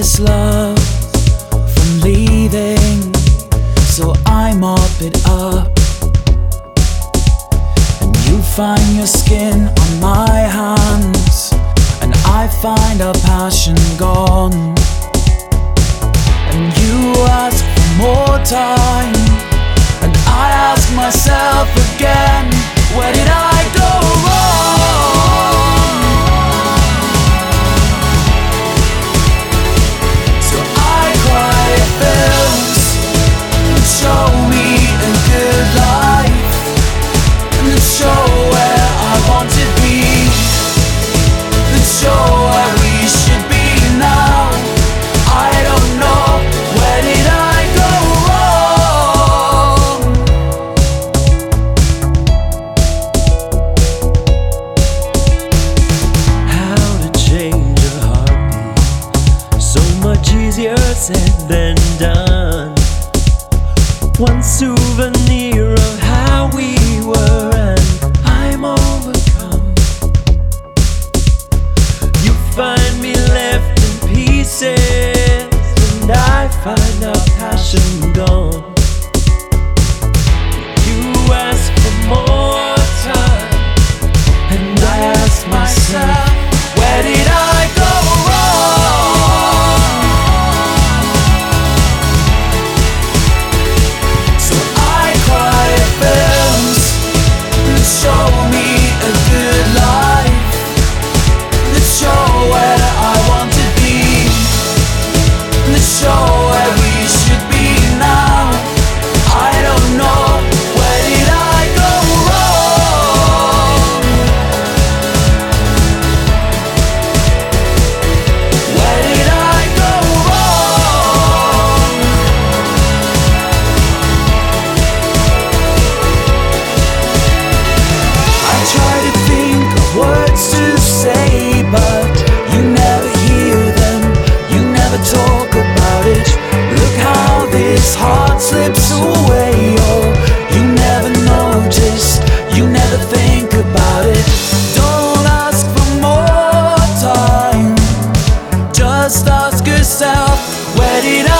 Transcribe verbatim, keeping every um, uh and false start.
this love from leaving, so I mop it up. And you find your skin on my hands, and I find our passion gone. And you ask for more time, and I ask myself again, where did I go wrong? So I cry films that show me a good life, and that show where I want to be, that show where we should be now. I don't know, where did I go wrong? How to change a heartbeat, so much easier said than done. One souvenir of how we were, and I'm overcome. You find me left in pieces, and I find our passion gone. You ask for more time, and I ask myself, Where did I go wrong? So I cry films that show me a good life, that show where I want to be, that show where we should be now. I don't know, where did I go wrong? Where did I go wrong? I try to think of words to say, but you never hear them, you never talk about it. Look how this heart slips away. Oh, you never notice, you never think about it. Don't ask for more time, just ask yourself, where did I